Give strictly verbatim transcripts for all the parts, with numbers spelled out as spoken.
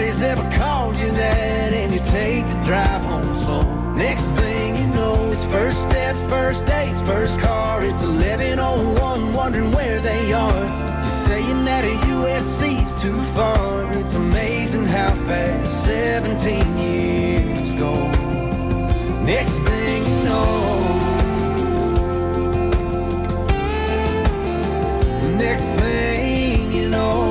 nobody's ever called you that, and you take the drive home slow. Next thing you know, it's first steps, first dates, first car. It's eleven oh one, wondering where they are. You're saying that a U S C's too far. It's amazing how fast seventeen years go. Next thing you know, next thing you know,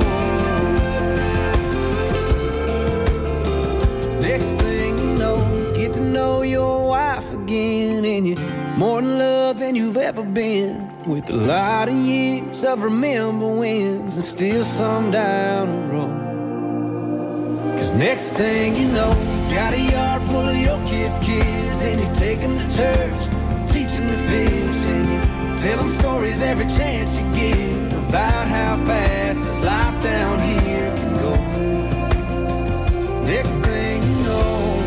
next thing you know, you get to know your wife again, and you're more in love than you've ever been, with a lot of years of remember wins and still some down the road. Cause next thing you know, you got a yard full of your kids' kids, and you take them to church, teach them to fish, and you tell them stories every chance you get about how fast this life down here can go. Next thing you know,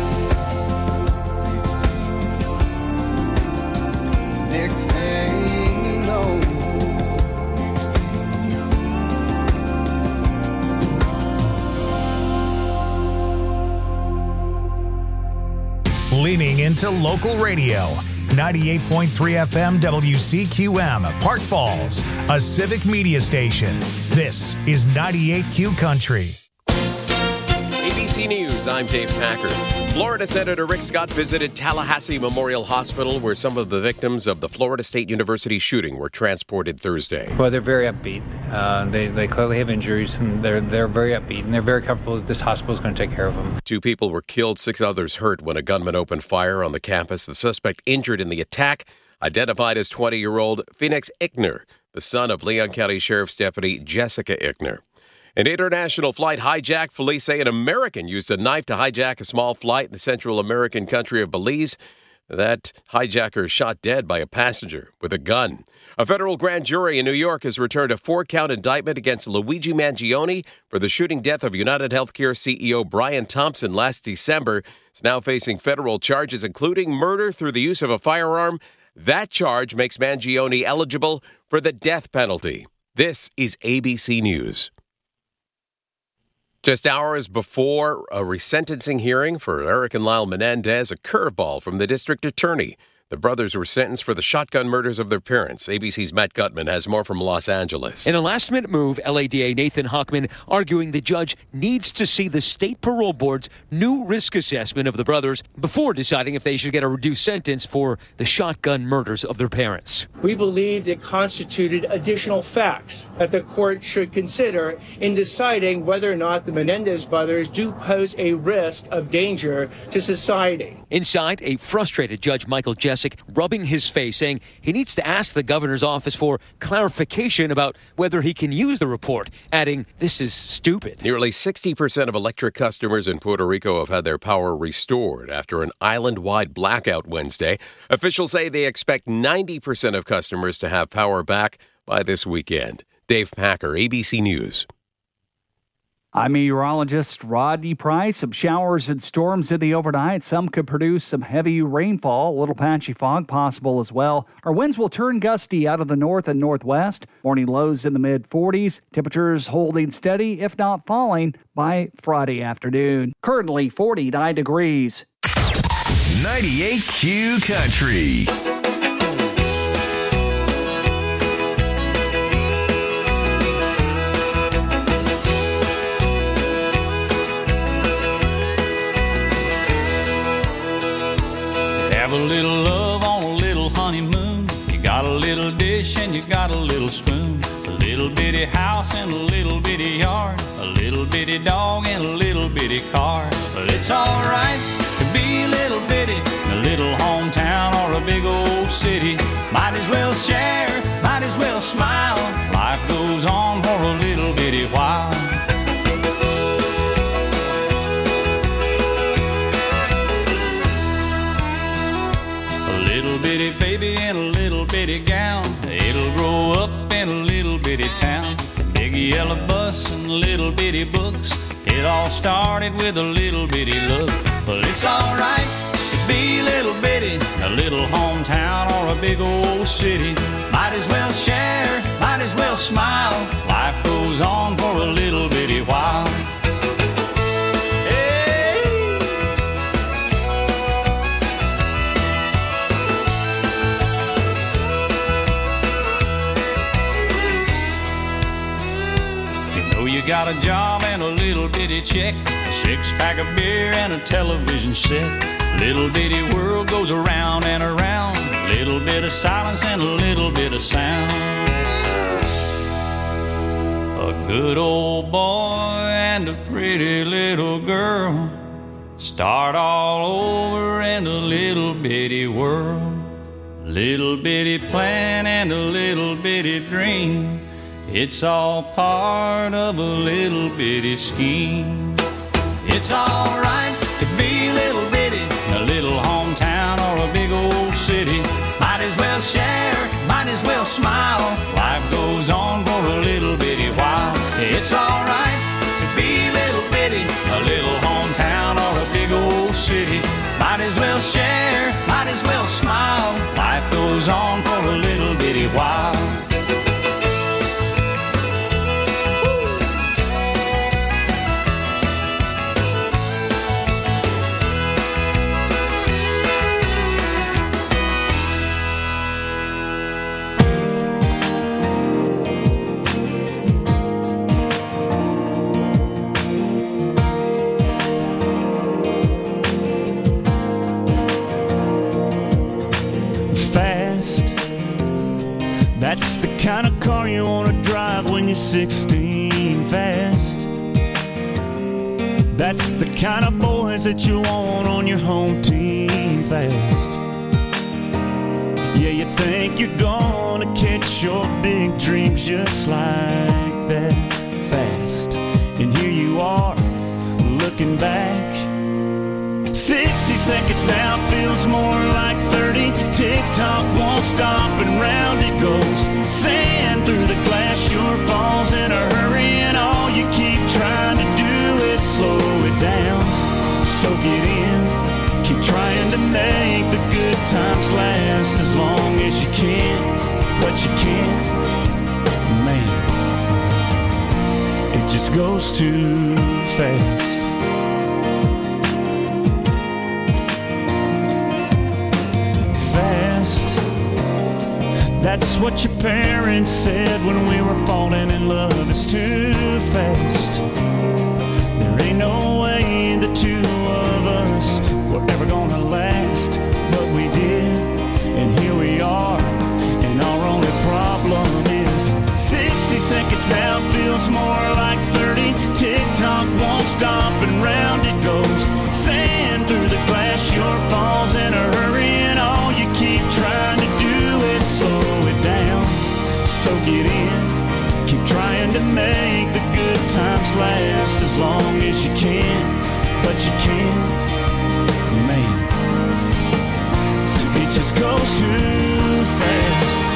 next thing you know, leaning into local radio. ninety-eight point three F M W C Q M, Park Falls, a civic media station. This is ninety-eight Q Country. A B C News, I'm Dave Packard. Florida Senator Rick Scott visited Tallahassee Memorial Hospital, where some of the victims of the Florida State University shooting were transported Thursday. Well, they're very upbeat. Uh, they, they clearly have injuries, and they're they're very upbeat, and they're very comfortable that this hospital is going to take care of them. Two people were killed, six others hurt when a gunman opened fire on the campus. The suspect injured in the attack, identified as twenty-year-old Phoenix Ickner, the son of Leon County Sheriff's Deputy Jessica Ickner. An international flight hijacked. Police say an American used a knife to hijack a small flight in the Central American country of Belize. That hijacker shot dead by a passenger with a gun. A federal grand jury in New York has returned a four-count indictment against Luigi Mangione for the shooting death of United Healthcare C E O Brian Thompson last December. He's now facing federal charges, including murder through the use of a firearm. That charge makes Mangione eligible for the death penalty. This is A B C News. Just hours before a resentencing hearing for Eric and Lyle Menendez, a curveball from the district attorney. The brothers were sentenced for the shotgun murders of their parents. A B C's Matt Gutman has more from Los Angeles. In a last-minute move, L A D A Nathan Hochman arguing the judge needs to see the state parole board's new risk assessment of the brothers before deciding if they should get a reduced sentence for the shotgun murders of their parents. We believed it constituted additional facts that the court should consider in deciding whether or not the Menendez brothers do pose a risk of danger to society. Inside, a frustrated Judge Michael Jessic rubbing his face, saying he needs to ask the governor's office for clarification about whether he can use the report, adding, "This is stupid." Nearly sixty percent of electric customers in Puerto Rico have had their power restored after an island-wide blackout Wednesday. Officials say they expect ninety percent of customers to have power back by this weekend. Dave Packer, A B C News. I'm meteorologist Rodney Price. Some showers and storms in the overnight. Some could produce some heavy rainfall, a little patchy fog possible as well. Our winds will turn gusty out of the north and northwest. Morning lows in the mid forties. Temperatures holding steady, if not falling, by Friday afternoon. Currently forty-nine degrees. ninety-eight Q Country. Have a little love on a little honeymoon. You got a little dish and you got a little spoon. A little bitty house and a little bitty yard. A little bitty dog and a little bitty car. But it's alright to be a little bitty in a little hometown or a big old city. Might as well share, might as well smile. Life goes on for a little bitty while. Little bitty baby in a little bitty gown. It'll grow up in a little bitty town. Big yellow bus and little bitty books. It all started with a little bitty look. Well, it's alright to be a little bitty in a little hometown or a big old city. Might as well share, might as well smile. Life goes on for a little bitty while. got a job and a little bitty check, a six-pack of beer and a television set. Little bitty world goes around and around, little bit of silence and a little bit of sound. A good old boy and a pretty little girl start all over in a little bitty world. Little bitty plan and a little bitty dream, it's all part of a little bitty scheme. It's alright to be little bitty in a little hometown or a big old city. Might as well share, might as well smile. Life goes on for a little bitty while. It's alright to be little bitty in a little hometown or a big old city. Might as well share, might as well smile. Life goes on for a little bitty while. That's the kind of car you want to drive when you're sixteen. Fast. That's the kind of boys that you want on your home team. Fast. Yeah, you think you're gonna catch your big dreams just like that. Fast. And here you are, looking back. sixty seconds now feels more like thirty. Tick-tock won't stop and round it goes. Sand through the glass sure falls in a hurry, and all you keep trying to do is slow it down. Soak it in. Keep trying to make the good times last as long as you can. But you can't. Man, it just goes too fast. That's what your parents said when we were falling in love. It's too fast. There ain't no way the two of us were ever gonna last, but we did, and here we are. And our only problem is sixty seconds now feels more like thirty. Tick-tock won't stop and round it goes. Sand through the glass sure falls in a hurry, and all you keep trying to do is slow it down, soak it in. Keep trying to make the good times last as long as you can, but you can't. Man, it just goes too fast.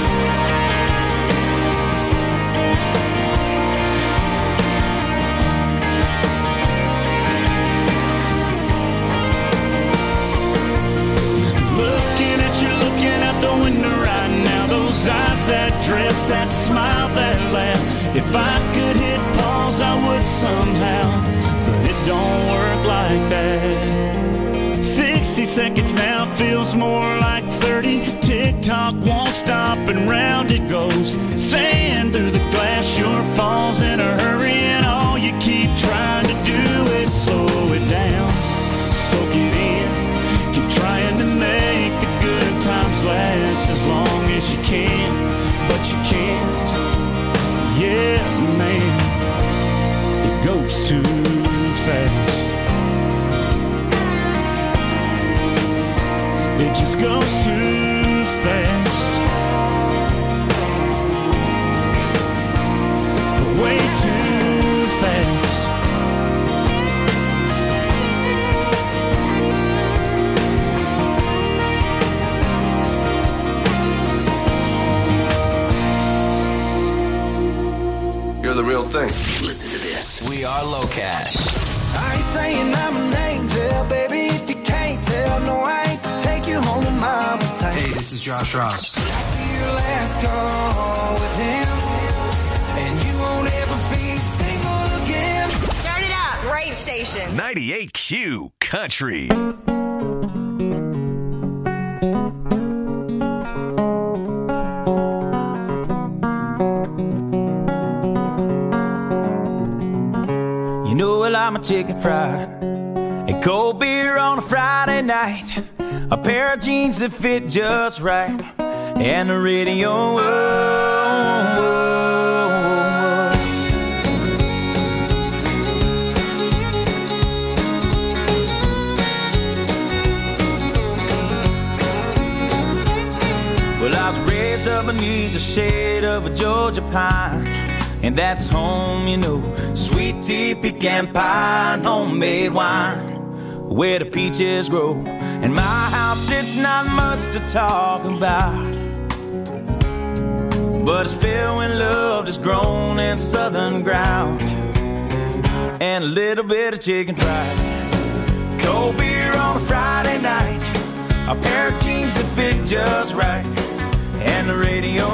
Looking at you, looking out the window right now. Those eyes that dress, that smile, that laugh. If I could hit pause, I would somehow, but it don't work like that. sixty seconds now feels more like thirty. Tick-tock won't stop and round it goes. Sand through the glass sure falls in a hurry, and all you keep trying to do is slow it down, soak it in. Keep trying to make the good times last as long as you can, but you can't. Yeah, man, it goes too fast. It just goes too fast. Way too fast. You're the real thing. Listen to this. We are Low Cash. I ain't saying I'm an angel, baby, if you can't tell. No, I ain't to take you home to mama tight. Hey, this is Josh Ross. After your last call with him, and you won't ever be single again. Turn it up. Right station. ninety-eight Q Country. You know I like my chicken fried. And cold beer on a Friday night. A pair of jeans that fit just right. And the radio. Oh, oh, oh. Well, I was raised up beneath the shade of a Georgia pine. And that's home, you know. Sweet tea, pecan pie, and homemade wine. Where the peaches grow. And my house, it's not much to talk about. But it's filled with love that's grown in southern ground. And a little bit of chicken fried. Cold beer on a Friday night. A pair of jeans that fit just right. And the radio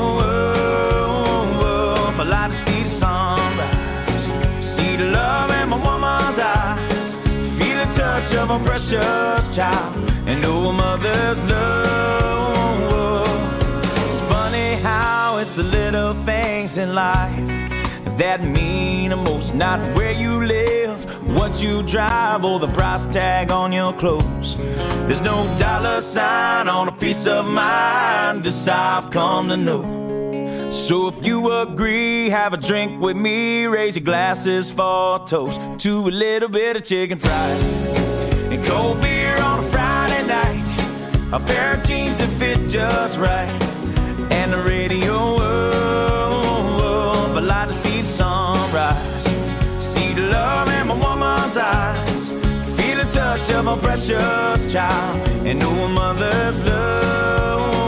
up. I like to see the sunrise. See the love in my woman's eyes. Feel the touch of a precious child. And know a mother's love. It's funny how it's the little things in life that mean the most. Not where you live, what you drive, or the price tag on your clothes. There's no dollar sign on a piece of mind. This I've come to know. So if you agree, have a drink with me. Raise your glasses for a toast to a little bit of chicken fried. And cold beer on a Friday night. A pair of jeans that fit just right. And the radio up. I like to see the sunrise. See the love in my woman's eyes. Feel the touch of a precious child. And know a mother's love.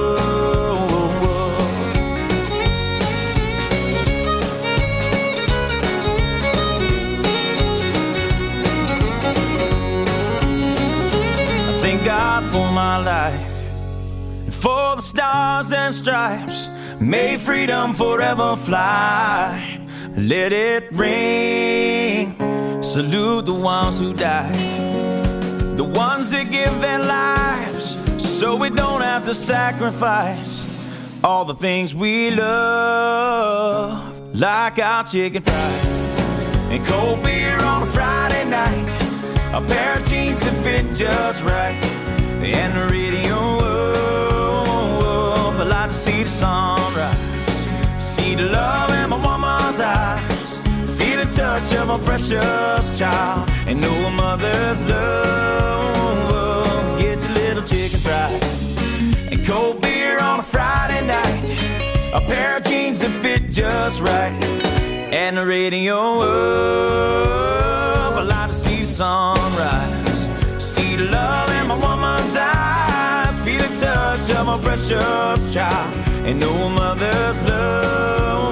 Thank God for my life and for the stars and stripes. May freedom forever fly. Let it ring. Salute the ones who died, the ones that give their lives so we don't have to sacrifice all the things we love, like our chicken fried and cold beer on a Friday night. A pair of jeans that fit just right. And the radio up. I like to see the sunrise. See the love in my woman's eyes. Feel the touch of a precious child. And know a mother's love. Get your little chicken fried. And cold beer on a Friday night. A pair of jeans that fit just right. And the radio up. I like to see the sunrise. See the love in my woman's eyes. Feel the touch of a precious child. And know a mother's love.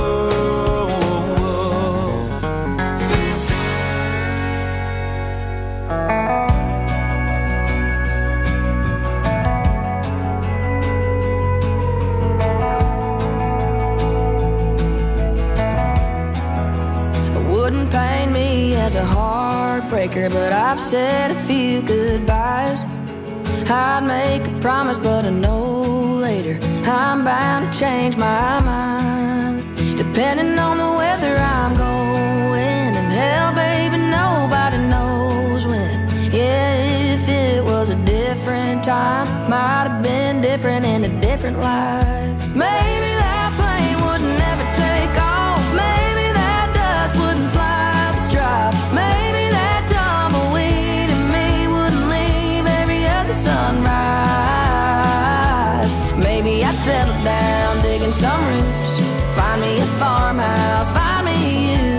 Wouldn't pain me as a heartbreaker, but I've said a few goodbyes. I'd make a promise, but I know later I'm bound to change my mind. Depending on the weather I'm going, and hell, baby, nobody knows when. Yeah, if it was a different time, might have been different in a different life. Maybe that plane would never take off. Maybe that dust wouldn't fly the drive. Maybe that tumbleweed in me wouldn't leave every other sunrise. Maybe I'd settle down digging some roots, find me a farmhouse, find me you.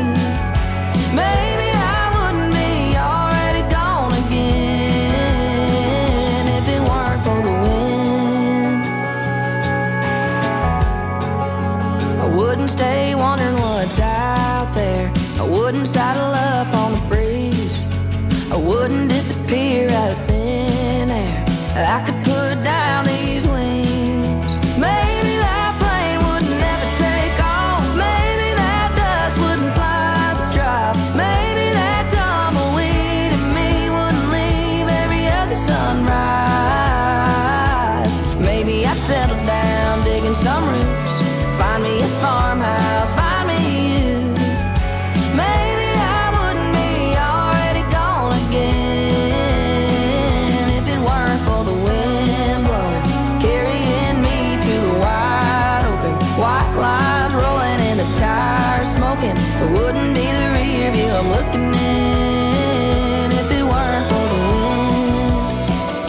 if it weren't for the wind.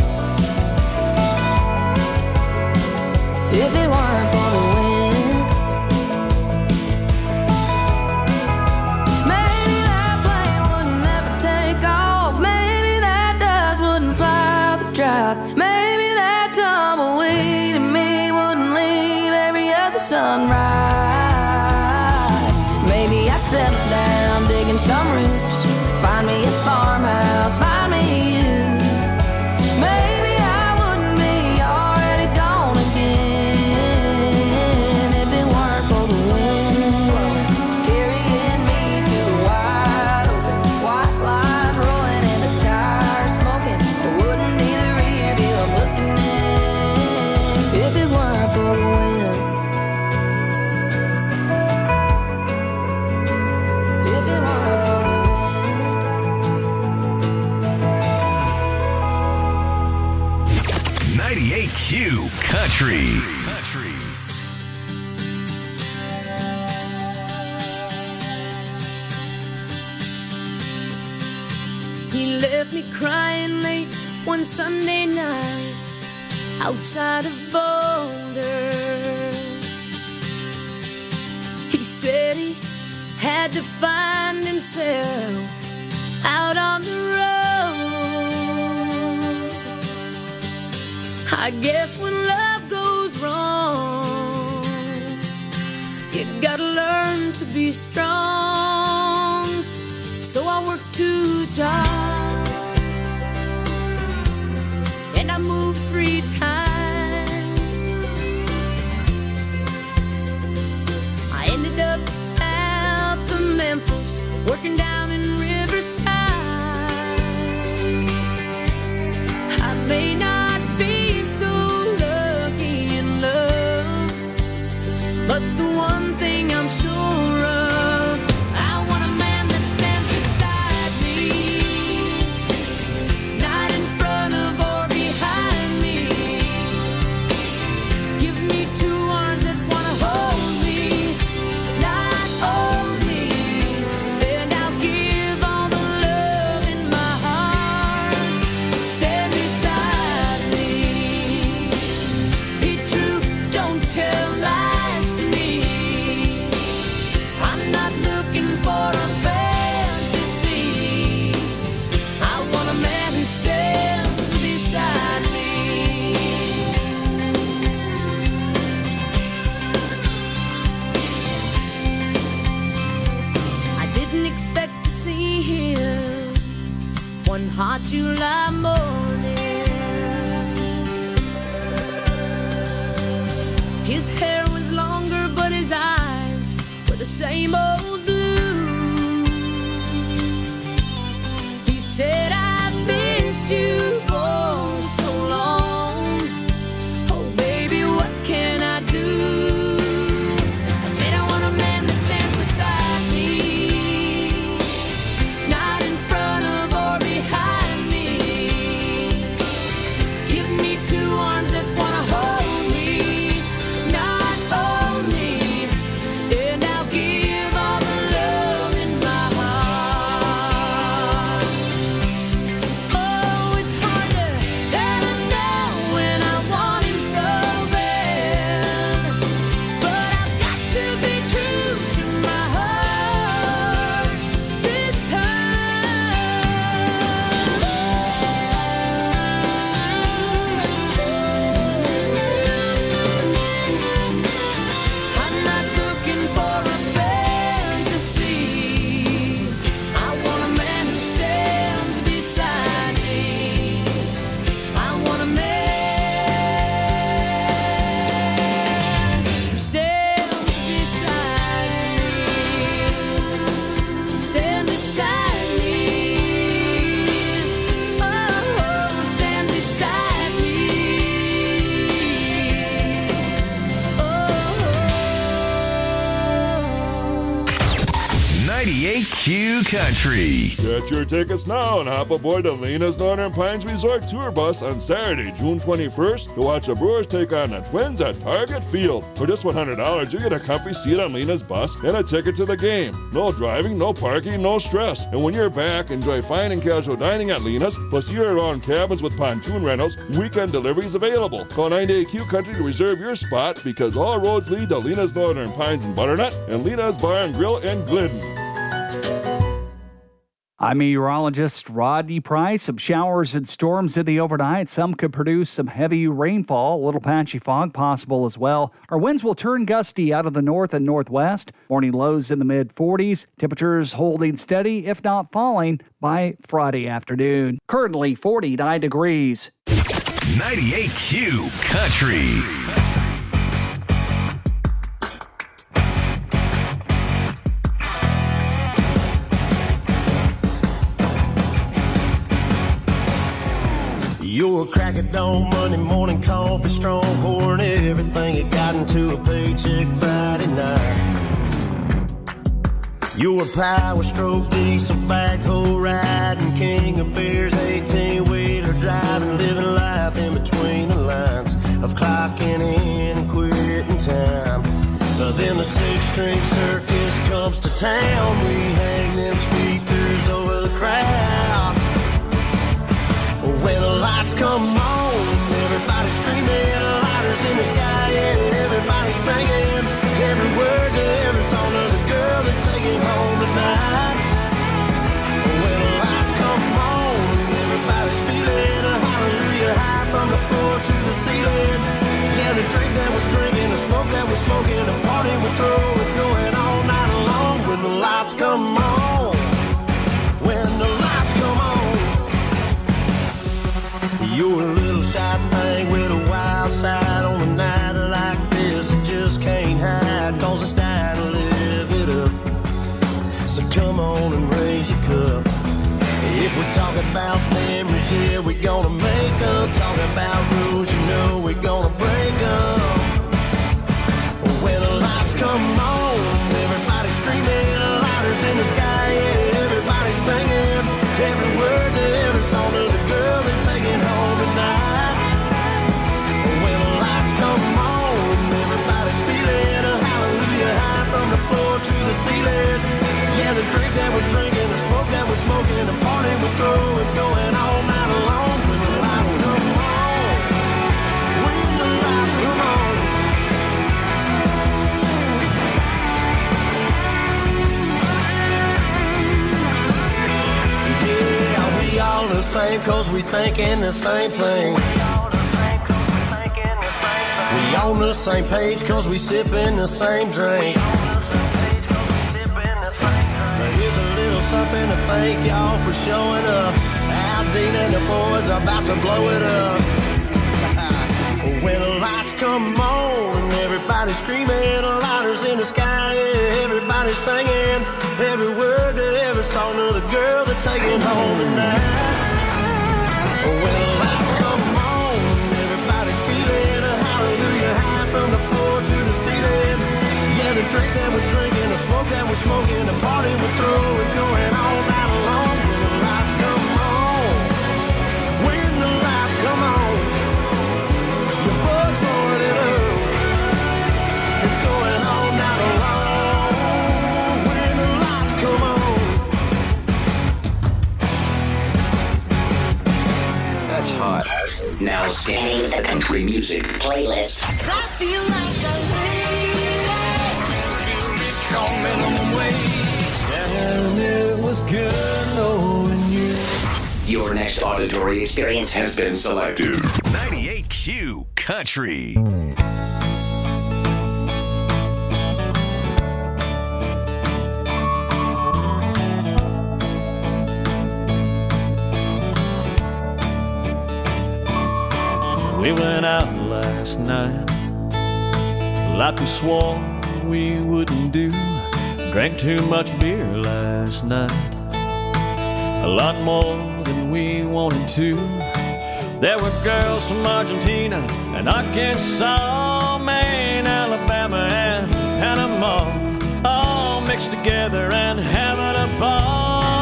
If it weren't for the wind. Maybe that plane wouldn't never take off. Maybe that dust wouldn't fly out the drive. Maybe that tumbleweed in me wouldn't leave every other sunrise. Maybe I'd settle down digging some roots, find me a farmhouse, find me you. Maybe I wouldn't be already gone again if it weren't for the wind. Carrying me to the wide open, white lines rolling in the tires, smoking. It wouldn't be the rear view I'm looking in if it weren't for the wind. If it weren't for the ninety-eight Q Country. He left me crying late one Sunday night outside of Boulder. He said he had to find himself out on the road. I guess when love goes wrong, you gotta learn to be strong. So I worked two jobs and I moved three times. I ended up south of Memphis, working down in Riverside. I may not be so lucky in love, but the one thing I'm sure of, I want a man that stands beside me, not in front of or behind me. Give me two arms that wanna hold me, not only, and I'll give all the love in my heart. Stand beside me. Be true, don't tell lies to me. I'm not looking for a fantasy. I want a man who stands beside me. I didn't expect to see him one hot July morning. His hair was longer, but his eyes were the same old blue. He said, I've missed you for so long. Oh, baby, what can I do? I said, I want a man that stands beside me, not in front of or behind me. Give me two arms that wanna hold me, not only, and I'll give all the love Country. Get your tickets now and hop aboard the Lena's Northern Pines Resort Tour Bus on Saturday, June twenty-first to watch the Brewers take on the Twins at Target Field. For just one hundred dollars, you get a comfy seat on Lena's bus and a ticket to the game. No driving, no parking, no stress. And when you're back, enjoy fine and casual dining at Lena's, plus year-round cabins with pontoon rentals, weekend deliveries available. Call nine eight Q Country to reserve your spot because all roads lead to Lena's Northern Pines and Butternut and Lena's Bar and Grill in Glidden. I'm meteorologist Rodney Price. Some showers and storms in the overnight. Some could produce some heavy rainfall, a little patchy fog possible as well. Our winds will turn gusty out of the north and northwest. Morning lows in the mid forties. Temperatures holding steady, if not falling, by Friday afternoon. Currently forty-nine degrees. ninety-eight Q Country. You're a crack at dawn, Monday morning coffee, strong pouring everything you got into a paycheck Friday night. You're a power stroke, diesel backhoe riding, king of beers, eighteen-wheeler driving, living life in between the lines of clocking in and quitting time. But then the six-string circus comes to town, we hang them speakers over the crowd. When the lights come on, everybody screaming, lighters in the sky, yeah, everybody singing every word to every song of the girl they're taking home tonight. When the lights come on, everybody's feeling a hallelujah high from the floor to the ceiling. Yeah, the drink that we're drinking, the smoke that we're smoking, the party we're throwing, it's going all night long. When the lights come on, when the lights come on. You're a little shy thing with a wild side on a night like this. You just can't hide, cause it's time to live it up. So come on and raise your cup. If we talk about memories, yeah, we're gonna make them. Talk about rules, you know we're gonna break them. When the lights come on, everybody screaming, lighters in the sky, yeah, everybody singing every word to every song of the girl they're taking home tonight. When the lights come on, everybody's feeling a hallelujah high from the floor to the ceiling. Yeah, the drink that we're drinking, the smoke that we're smoking, the party we're throwing, it's going all night long. When the lights come on, when the lights come on. We all the same cause we thinking the same thing. We on the same page cause we sipping the same drink. Now here's a little something to thank y'all for showing up. Aldine and the boys are about to blow it up. When the lights come on, everybody screaming, lighters in the sky, yeah, everybody singing every word to every song of the girl they're taking home tonight. When the lights come on, everybody's feeling a hallelujah high from the floor to the ceiling. Yeah, the drink that we're drinking, the smoke that we're smoking, the party we're throwing, it's going all night long. When the lights come on, when the lights come on. That's hot. Now scanning the country music playlist. I feel like a And it was good knowing you. Your next auditory experience has been selected. ninety-eight Q Country. We went out last night like we swore we wouldn't do. Drank too much beer last night, a lot more than we wanted to. There were girls from Argentina and Arkansas, Maine, Alabama, and Panama, all mixed together and having a ball.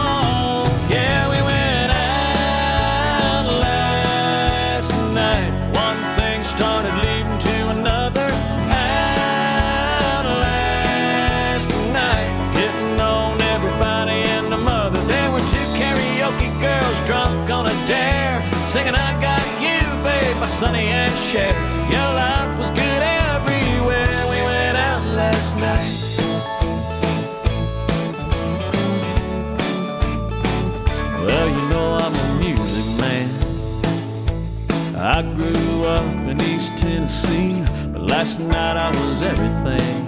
singing I Got You, babe, by Sonny and Cher. Your life was good everywhere. We went out last night. Well, you know I'm a music man. I grew up in East Tennessee, but last night I was everything.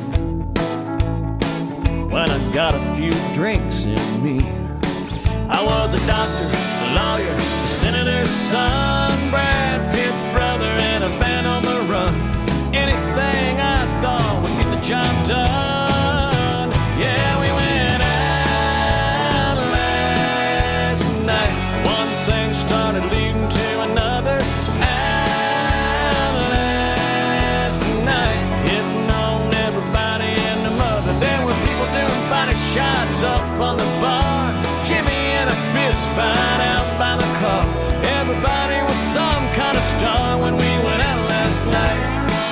When I got a few drinks in me, I was a doctor, a lawyer, a senator's son, Brad Pitt's brother, and a band on the run. Anything I thought would get the job done. Yeah, we went out last night. One thing started leading to another. Out last night, hitting on everybody and the mother. There were people doing body shots up on the bar. Jimmy and a fist fight out by the car. Everybody was some kind of star when we went out last night.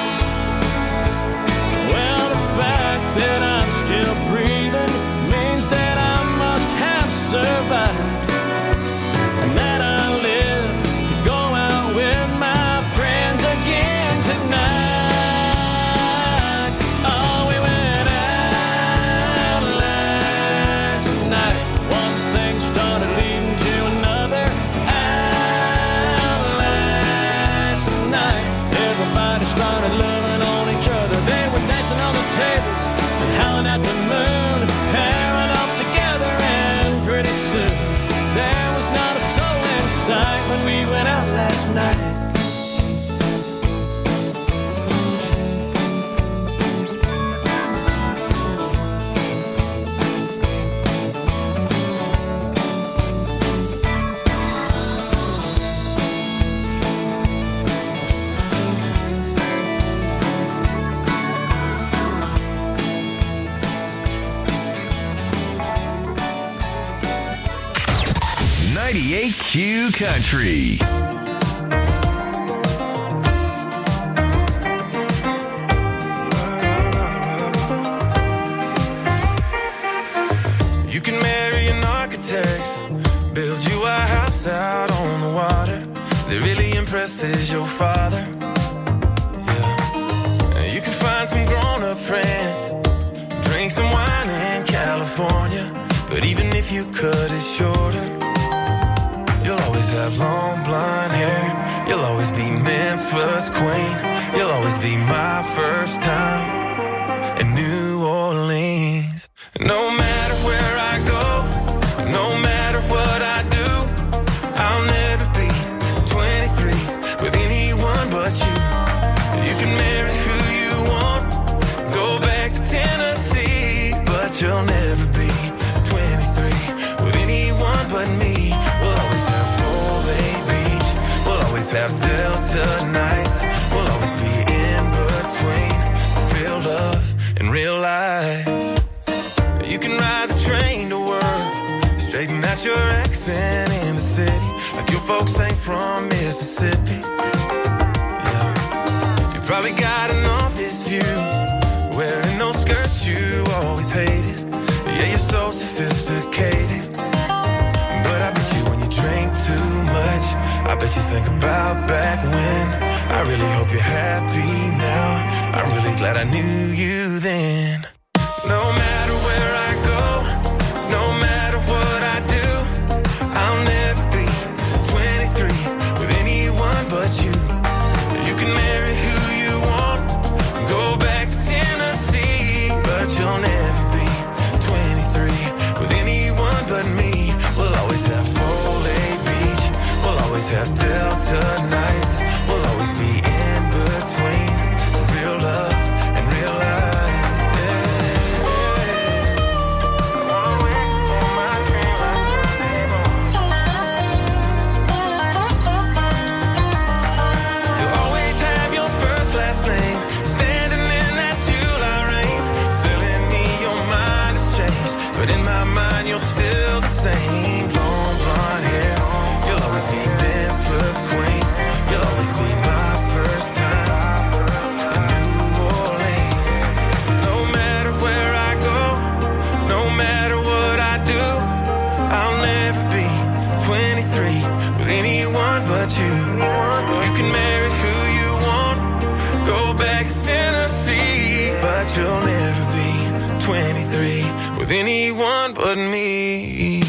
Well, the fact that I'm still breathing means that I must have survived, and that I live to go out with my friends again tonight. Oh, we went out last night. One thing started leading to another. Out last night, everybody started loving on each other. They were dancing on the tables and howling at the moon, pairing off together, and pretty soon there was not a soul in sight when we went out last night. ninety-eight Q Country. You can marry an architect, build you a house out on the water that really impresses your father. Yeah. You can find some grown-up friends, drink some wine in California, but even if you cut it shorter, you'll always have long blonde hair. You'll always be Memphis queen. You'll always be my first time in New Orleans. No matter where I go, no matter what I do, I'll never be twenty-three with anyone but you. You can marry who you want, go back to Tennessee, but you'll never be twenty-three with anyone but me. We'll always have Foley Beach, we'll always have Delta nights, we'll always be in between real love and real life. You can ride the train to work, straighten out your accent in the city, like your folks ain't from Mississippi. Yeah. You probably got an office view, wearing those skirts you always hated. Yeah, you're so sophisticated, but I bet you when you drink too much, I bet you think about back when. I really hope you're happy now. I'm really glad I knew you then. No matter where I go, no matter what I do, I'll never be twenty-three with anyone but you. You can marry who you want, go back to Tennessee, but you'll never be twenty-three with anyone but me. We'll always have Foley Beach, we'll always have Delta nights, we'll always be in between real love and real life. But in my mind, you're still the same. Long blonde hair, you'll always be Memphis queen. you. You can marry who you want, go back to Tennessee, but you'll never be twenty-three with anyone but me.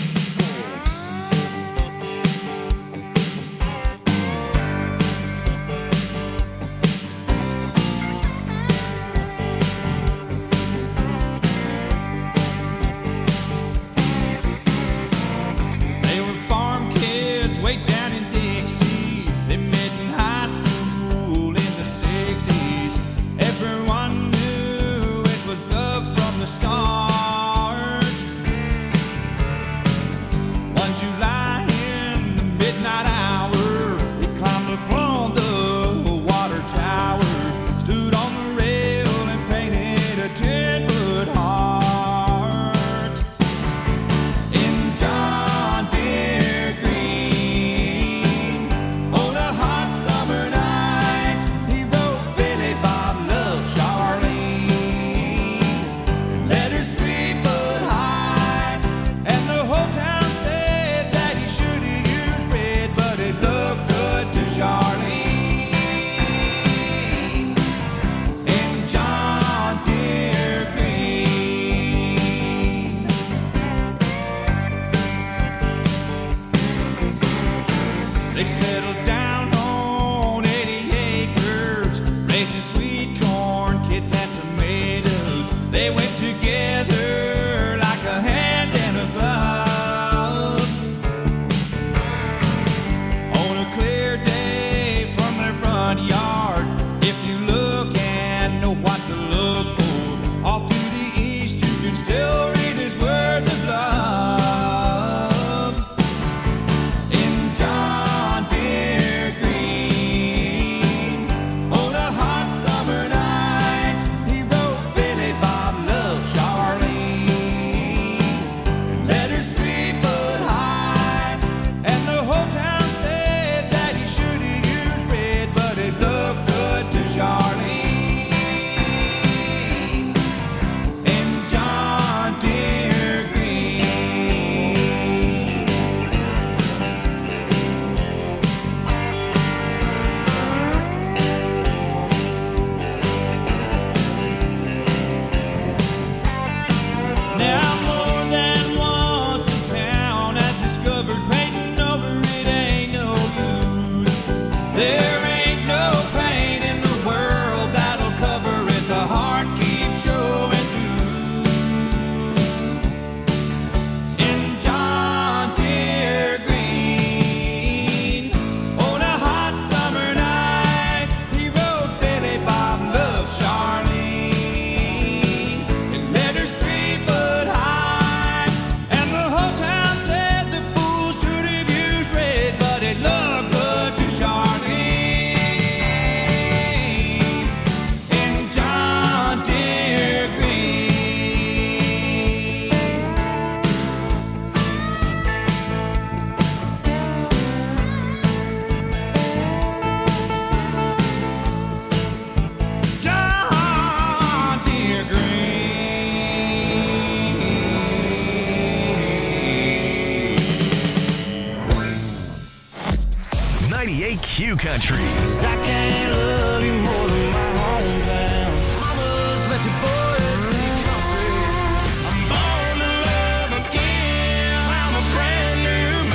ninety-eight Q Country. Cause I can't love you more than my hometown. Mamas, let your boys be country. I'm born to love again. I'm a brand new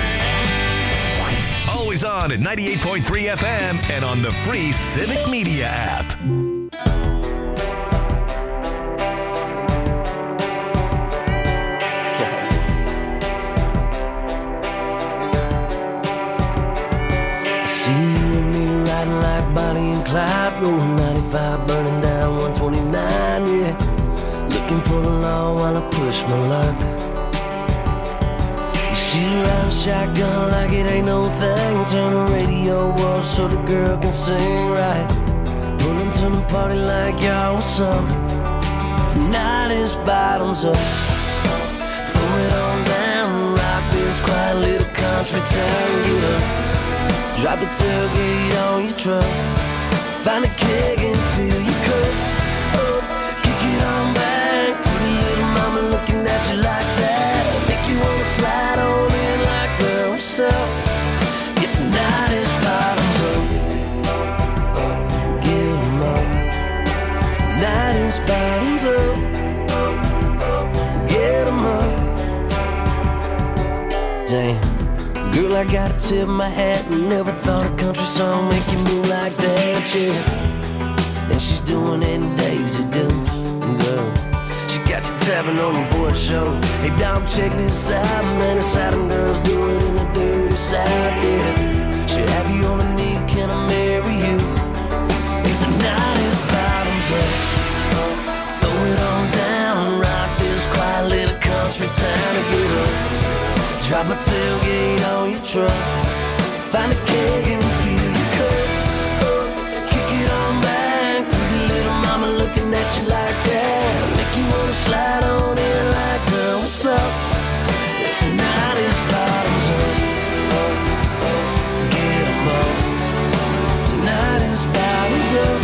man. Always on at ninety-eight point three F M and on the free Civic Media app. Bonnie and Clyde, rolling ninety-five, burning down one twenty-nine, yeah. Looking for the law while I push my luck. You shoot out a shotgun like it ain't no thing. Turn the radio off so the girl can sing right. Pull them to the party like y'all was some. Tonight is bottoms up. Throw it on down, rock this quiet little country town. Get up. Drop the tailgate on your truck. Find a keg and fill your cup. Oh, kick it on back. Pretty little mama looking at you like that. Make you wanna slide on in like, girl, what's up? It's a night Girl, I gotta tip my hat. Never thought a country song make you move like that, yeah. And she's doing it in Daisy Dukes, girl. She got you tapping on your board show. Hey, dog, check this out, man. The Southern girls do it in the dirty South, yeah. She'll have you on a knee, can I marry you? Hey, tonight is bottoms up. Throw it on down, rock this quiet little country town to get up. Drop a tailgate on your truck. Find a keg and fill your cup. Kick it on back, pretty little mama looking at you like that. Make you wanna slide on in like, girl, what's up? Tonight is bottoms up. Get 'em up. Tonight is bottoms up.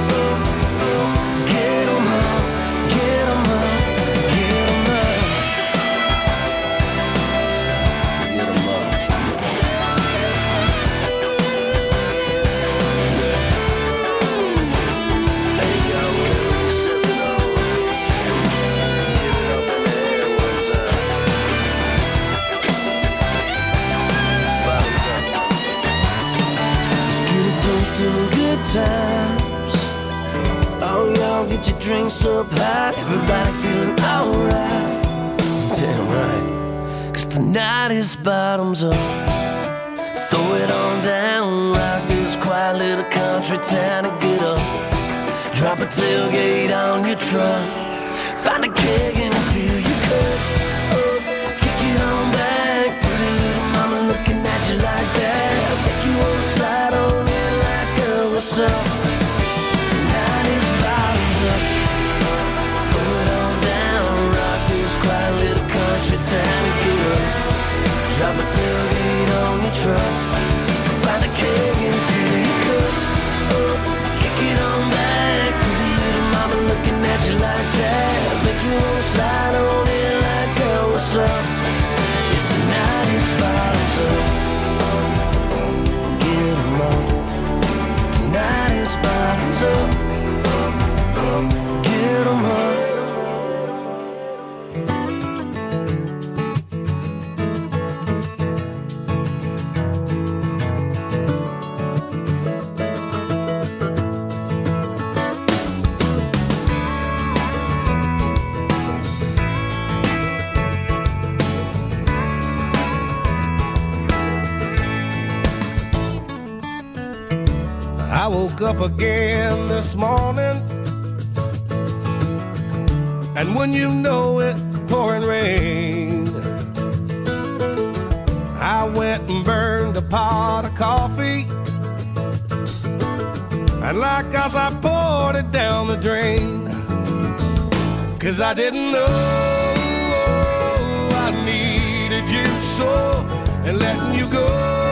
Get 'em up, get 'em up, get 'em up. Get 'em up. Hey, yo, whatever you're sipping on, give it up in the air one time. Bottoms up. Let's get a toast to the good times. Oh, y'all get your drinks up high. Everybody feeling alright. Damn right. Cause tonight is bottoms up. Throw it on down. Rock this quiet little country town and get up. Drop a tailgate on your truck. Find a keg and fill your cup. Kick it on back. Pretty little mama looking at you like that. Make you wanna slide on in like, girl, what's up? Tonight is bottoms up. Throw it on down. Rock this quiet little country town and get up. Drop a tailgate on your truck. Find a keg and fill your cup. Kick it on back. Pretty little mama looking at you like that. Make you wanna slide on in like, girl, what's up? Yeah, tonight is bottoms up. Get 'em up. Tonight is bottoms up. Get 'em up. I woke up again this morning, and when you know it, pouring rain. I went and burned a pot of coffee, and like us I poured it down the drain. Cause I didn't know I needed you so, and letting you go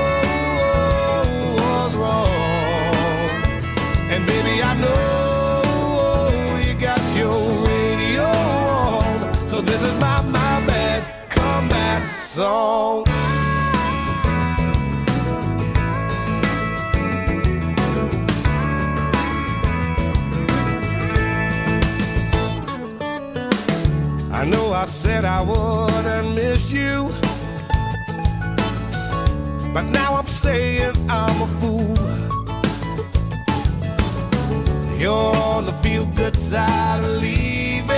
was wrong. And baby, I know you got your radio on, so this is my, my bad comeback song. I know I said I wouldn't miss you, but now I'm saying I'm a fool. You're on the feel-good side of leaving,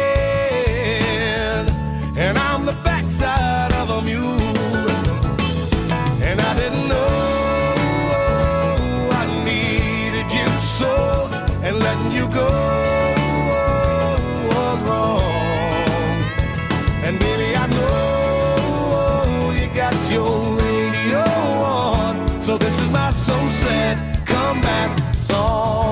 and I'm the backside of a mule. And I didn't know I needed you so, and letting you go was wrong. And baby, I know you got your radio on, so this is my so sad comeback song.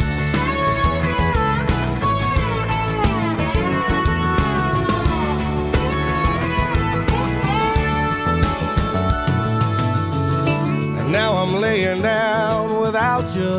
Now I'm laying down without you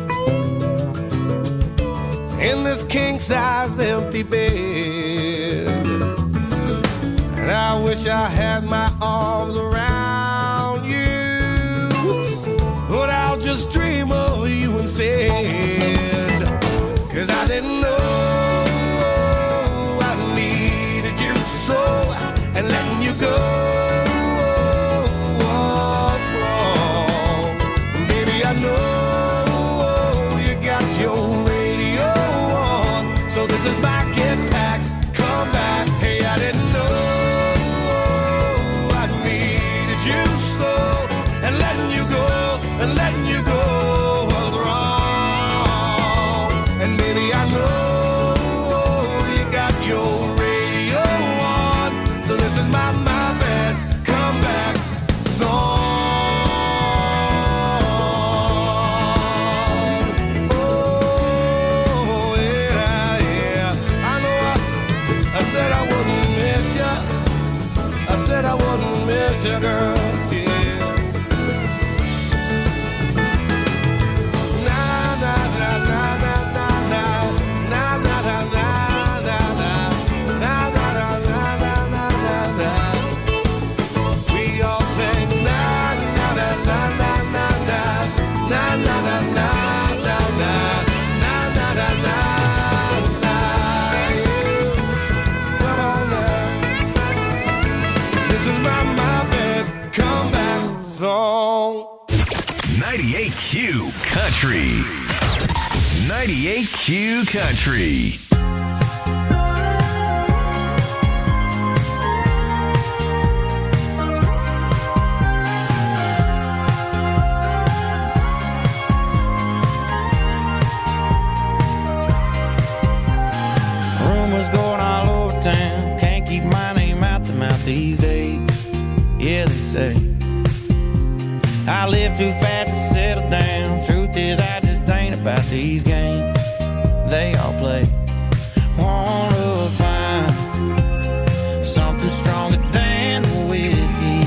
in this king-size empty bed, and I wish I had my arms around you, but I'll just dream of you instead. Cause I didn't know I needed you so, and letting you go song. ninety-eight Q Country. ninety-eight Q Country. Rumors going all over town. Can't keep my name out the mouth these days. Yeah, they say I live too fast to settle down. Truth is, I just ain't about these games they all play. Wanna find something stronger than the whiskey.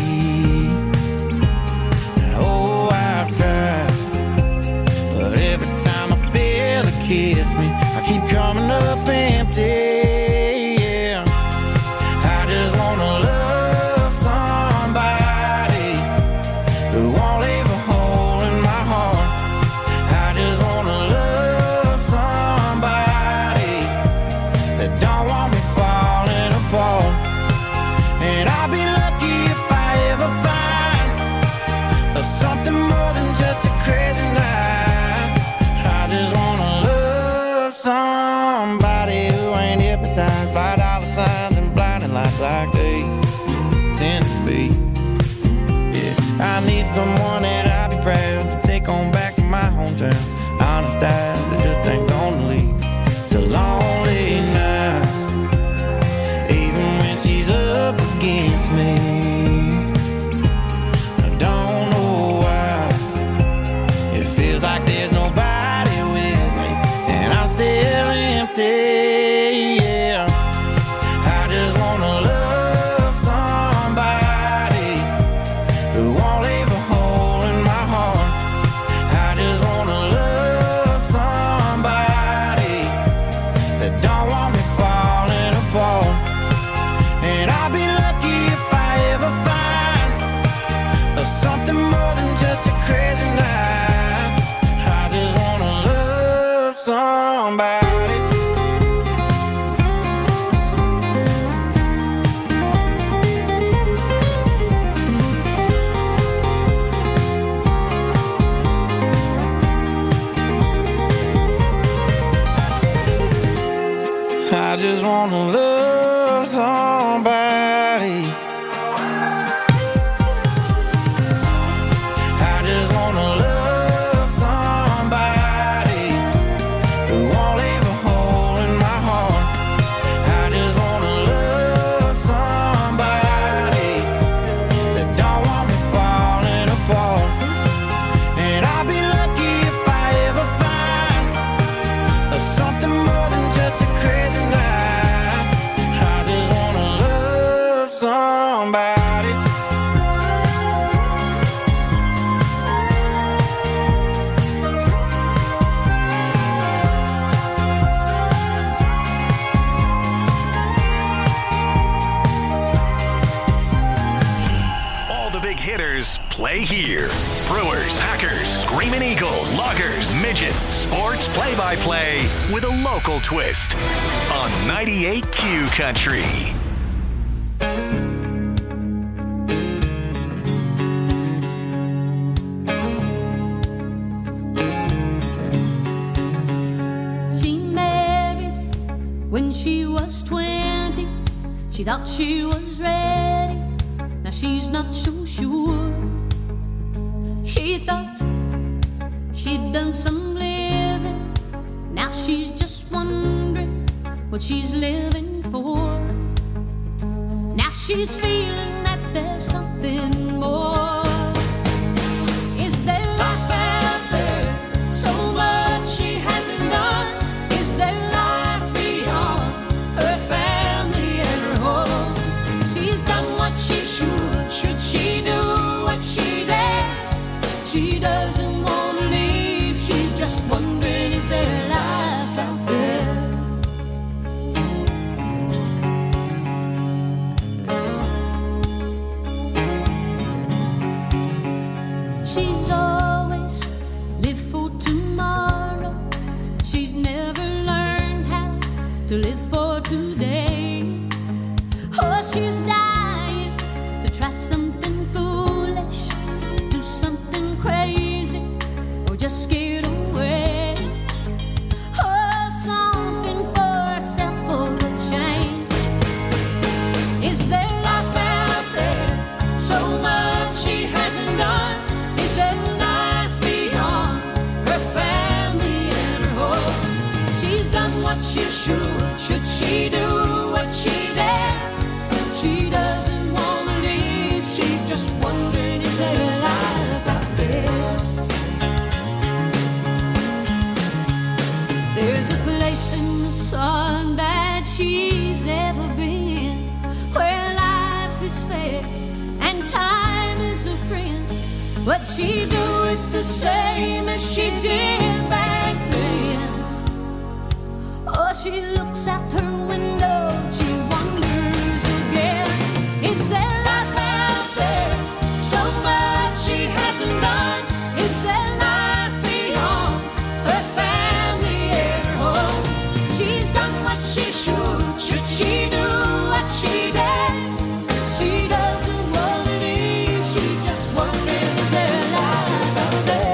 Oh, I've tried, but every time I feel it kiss me, I keep coming up empty. Yeah, I just wanna love somebody who won't leave a hole in my heart. I just wanna love somebody that don't want me falling apart. And I'll be lucky if I ever find something more than just a crazy night. I just wanna love somebody who ain't hypnotized by dollar signs and blinding lights like they tend to be. Yeah, I need someone that I'll be proud to take on back to my hometown. Honest eyes that just ain't gonna lead to lonely nights, even when she's up against me. I don't know why it feels like there's nobody with me, and I'm still empty. Yeah, I just wanna love somebody who won't leave a hole in my heart. I just wanna love somebody that don't want me falling apart. And I'll be lucky if I ever find something more than just a crazy night. I just wanna love somebody. I just wanna love somebody. I just wanna love somebody who won't leave a hole in my heart. I just wanna love somebody that don't want me falling apart. And I'll be lucky if I ever find something more than just a crazy night. I just wanna love somebody. All the big hitters play here. Brewers, Packers, Screaming Eagles, Loggers, Midgets, sports play-by-play with a local twist on ninety-eight Q Country. She married when she was twenty. She thought she was ready. Now she's not so sure. She thought she'd done some living. Now she's just wondering what she's living for. Now she's feeling that there's something more. Is there life out there? So much she hasn't done. Is there life beyond her family and her home? She's done what she should. Should she do what she dares? She doesn't want to leave. She's just wondering, is there life out there? She's always lived for tomorrow. She's never learned how to live for today. Oh, she's dying to try something foolish. Should she do what she does? She doesn't want to leave. She's just wondering, is there a life out there? There's a place in the sun that she's never been, where life is fair and time is a friend. But she do it the same as she did back then. Oh, she looks out her window, she wonders again, is there life out there? So much she hasn't done. Is there life beyond her family and her home? She's done what she should. Should she do what she does? She doesn't want to leave. She's just wondering, is there life out there?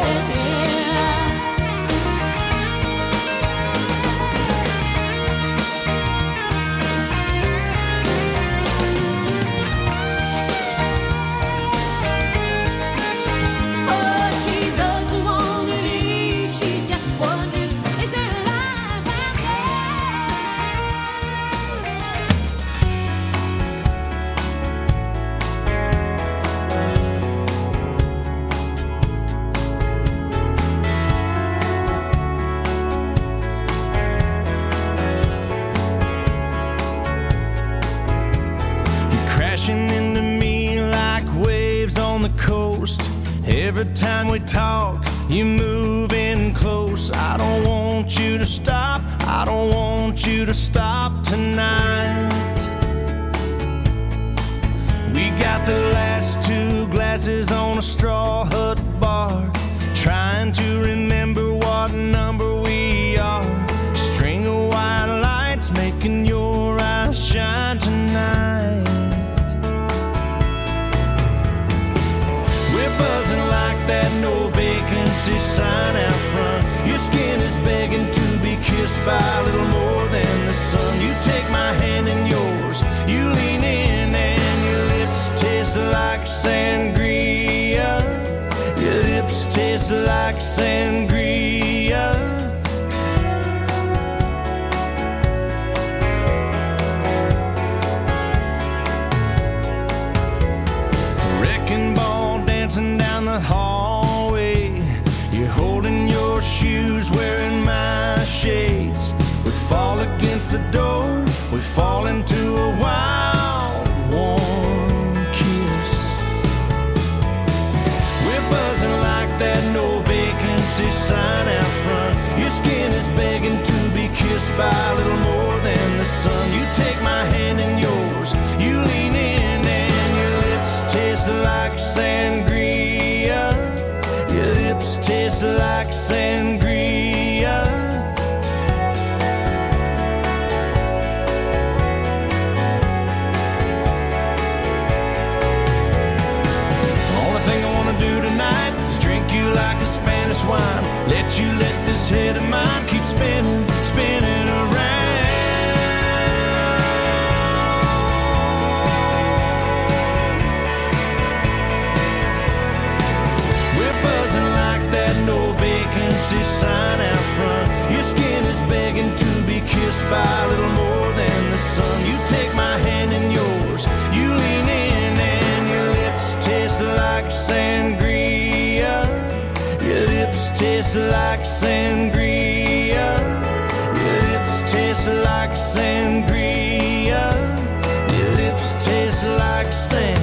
Oh, she doesn't want to leave. She's just wondering, is there life out You're crashing into me like waves on the coast. Every time we talk, you move in close. I don't want you to stop. I don't want you to stop tonight. We got the last two glasses on a straw hut bar, trying to remember what number we are. String of white lights making your eyes shine tonight. We're buzzing like that no vacancy sign out front. Your skin is begging to be kissed by a little more than the sun. You take my hand in yours, you lean in, and your lips taste like sangria. Your lips taste like sangria. Wrecking ball dancing down the hallway. You're holding your shoes, wearing my shades. We fall against the door, we fall into a wild, warm kiss. We're buzzing like that no vacancy sign out front. Your skin is begging to be kissed by a little more than the sun. You take my hand in yours, you lean in, and your lips taste like sangria. Your lips taste like sangria. Only thing I wanna do tonight is drink you like a Spanish wine. Let you let this head of mine keep spinning, spinning around. We're buzzing like that no vacancy sign out front. Your skin is begging to be kissed by a little more than the sun. You take my hand in yours, you lean in, and your lips taste like sangria. Your lips taste like sangria. Your lips taste like sangria. Your lips taste like sangria.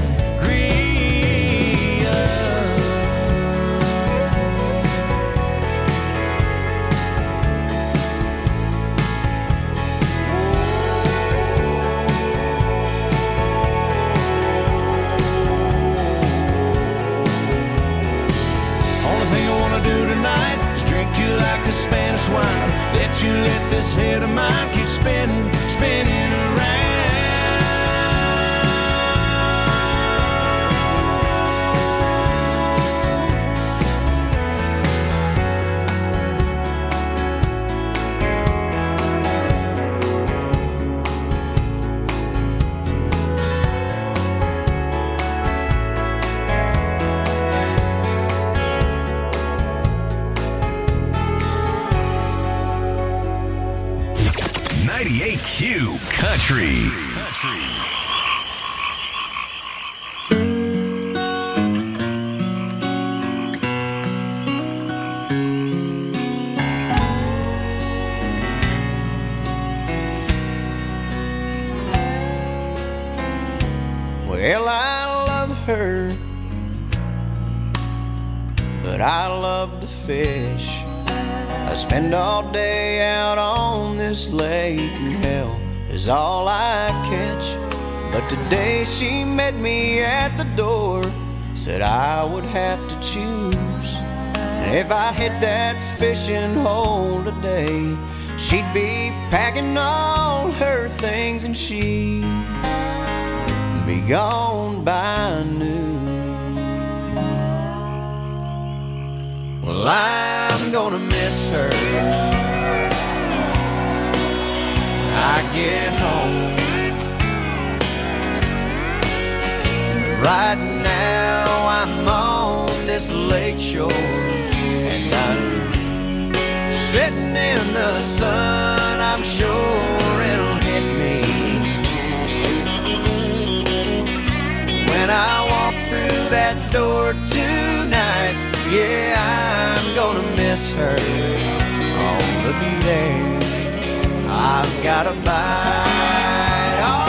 Only thing I wanna do tonight is drink you like a Spanish wine. Let you let this head of mine keep spinning, spinning around. ninety-eight Q Country. Well, I love her, but I love to fish. I spend all day out on this lake, and hell is all I catch. But today she met me at the door, said I would have to choose. And if I hit that fishing hole today, she'd be packing all her things and she'd be gone by noon. Well, I'm gonna miss her when I get home. Right now I'm on this lake shore, and I'm sitting in the sun. I'm sure it'll hit me when I walk through that door tonight. Yeah, I'm gonna miss her. Oh, looky there, I've got a bite. All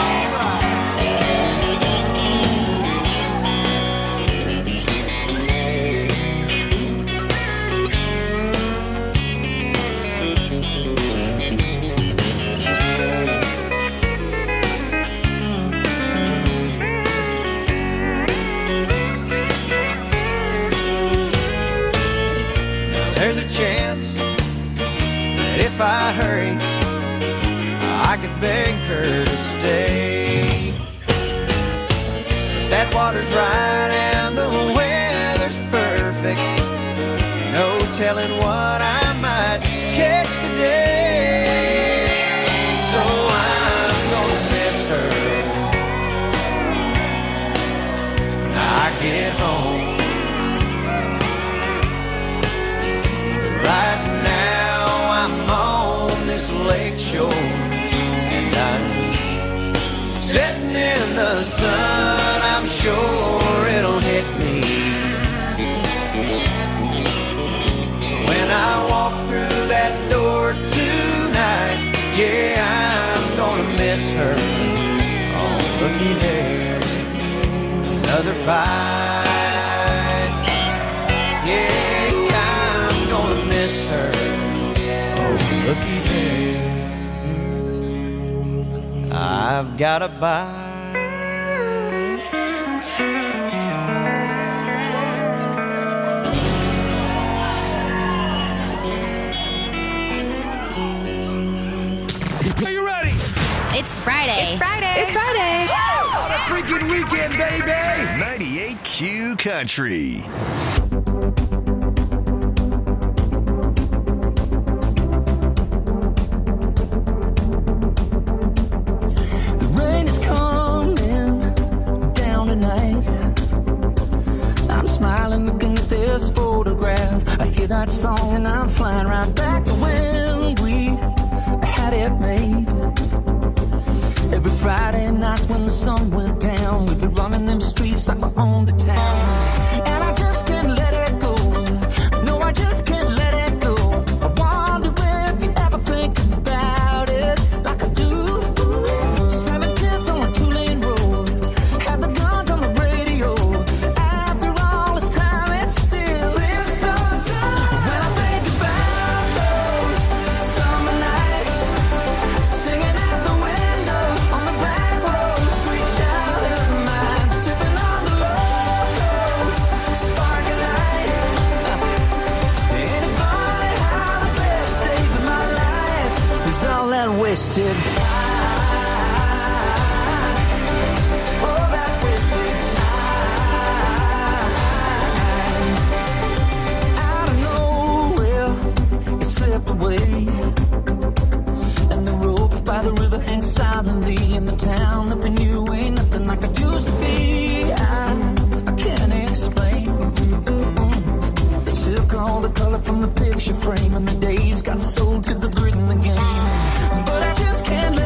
chance that if I hurry, I could beg her to stay. That water's right and the weather's perfect. No telling what I might catch today. So I'm gonna miss her when I get home. Right now I'm on this lake shore, and I'm sitting in the sun. I'm sure it'll hit me when I walk through that door tonight. Yeah, I'm gonna miss her. Oh, looky there, another bite. Yeah, miss her. Oh, looky there, I've got a bite. Are you ready? It's Friday. It's Friday. It's Friday. On a freaking weekend, baby. ninety-eight Q Country. Smiling, looking at this photograph. I hear that song and I'm flying right back to when we had it made. Every Friday night when the sun went down, we'd be running them streets like we owned the town. And I just can't let it go. No, I just can't let it go. I wonder if you ever think about it like I do. Seven kids on a two-lane road, had the guns on the radio. Wasted time. Oh, that wasted time. Out of nowhere, it slipped away. And the rope by the river hangs silently in the town that we knew ain't nothing like it used to be. I, I can't explain. Mm. They took all the color from the picture frame, and the days got sold to the grid in the game. But I just can't let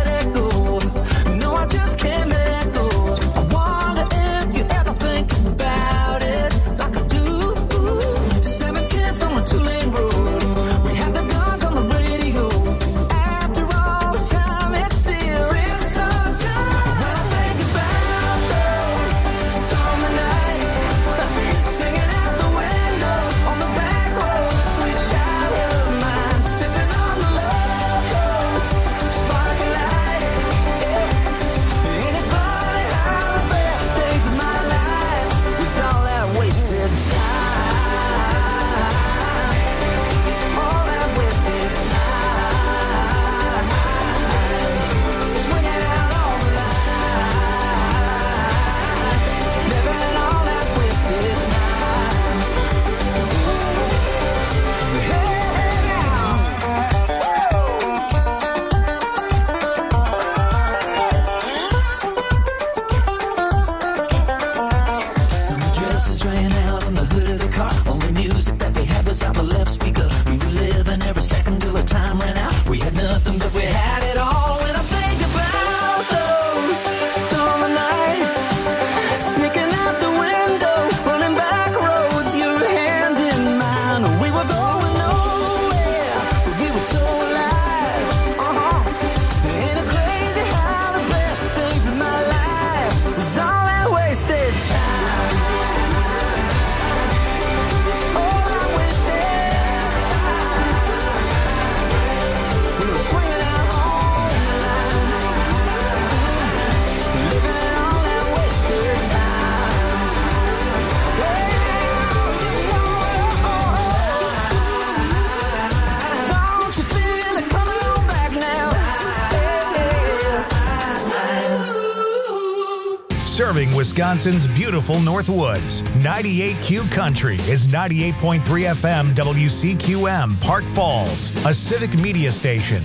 Wisconsin's beautiful Northwoods. ninety-eight Q Country is ninety-eight point three F M W C Q M, Park Falls, a civic media station.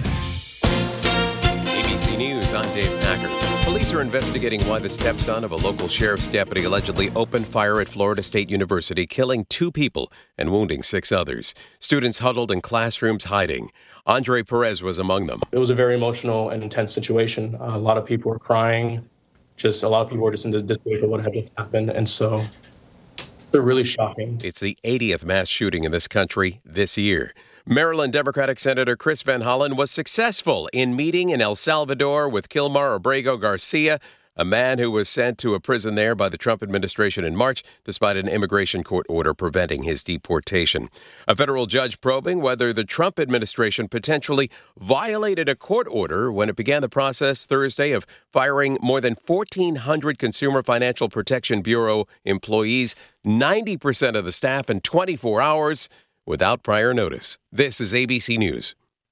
A B C News, I'm Dave Packer. Police are investigating why the stepson of a local sheriff's deputy allegedly opened fire at Florida State University, killing two people and wounding six others. Students huddled in classrooms hiding. Andre Perez was among them. It was a very emotional and intense situation. Uh, a lot of people were crying. Just a lot of people were just in disbelief of what had just happened. And so they're really shocking. It's the eightieth mass shooting in this country this year. Maryland Democratic Senator Chris Van Hollen was successful in meeting in El Salvador with Kilmar Abrego Garcia, a man who was sent to a prison there by the Trump administration in March, despite an immigration court order preventing his deportation. A federal judge probing whether the Trump administration potentially violated a court order when it began the process Thursday of firing more than fourteen hundred Consumer Financial Protection Bureau employees, ninety percent of the staff in twenty-four hours, without prior notice. This is A B C News.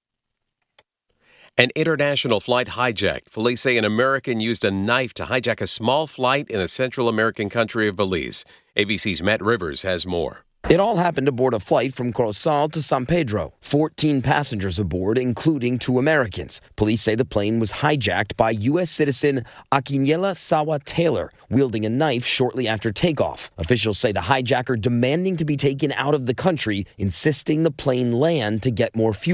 An international flight hijacked. Police say an American used a knife to hijack a small flight in the Central American country of Belize. A B C's Matt Rivers has more. It all happened aboard a flight from Corozal to San Pedro. fourteen passengers aboard, including two Americans. Police say the plane was hijacked by U S citizen Akinyela Sawa Taylor, wielding a knife shortly after takeoff. Officials say the hijacker demanding to be taken out of the country, insisting the plane land to get more fuel.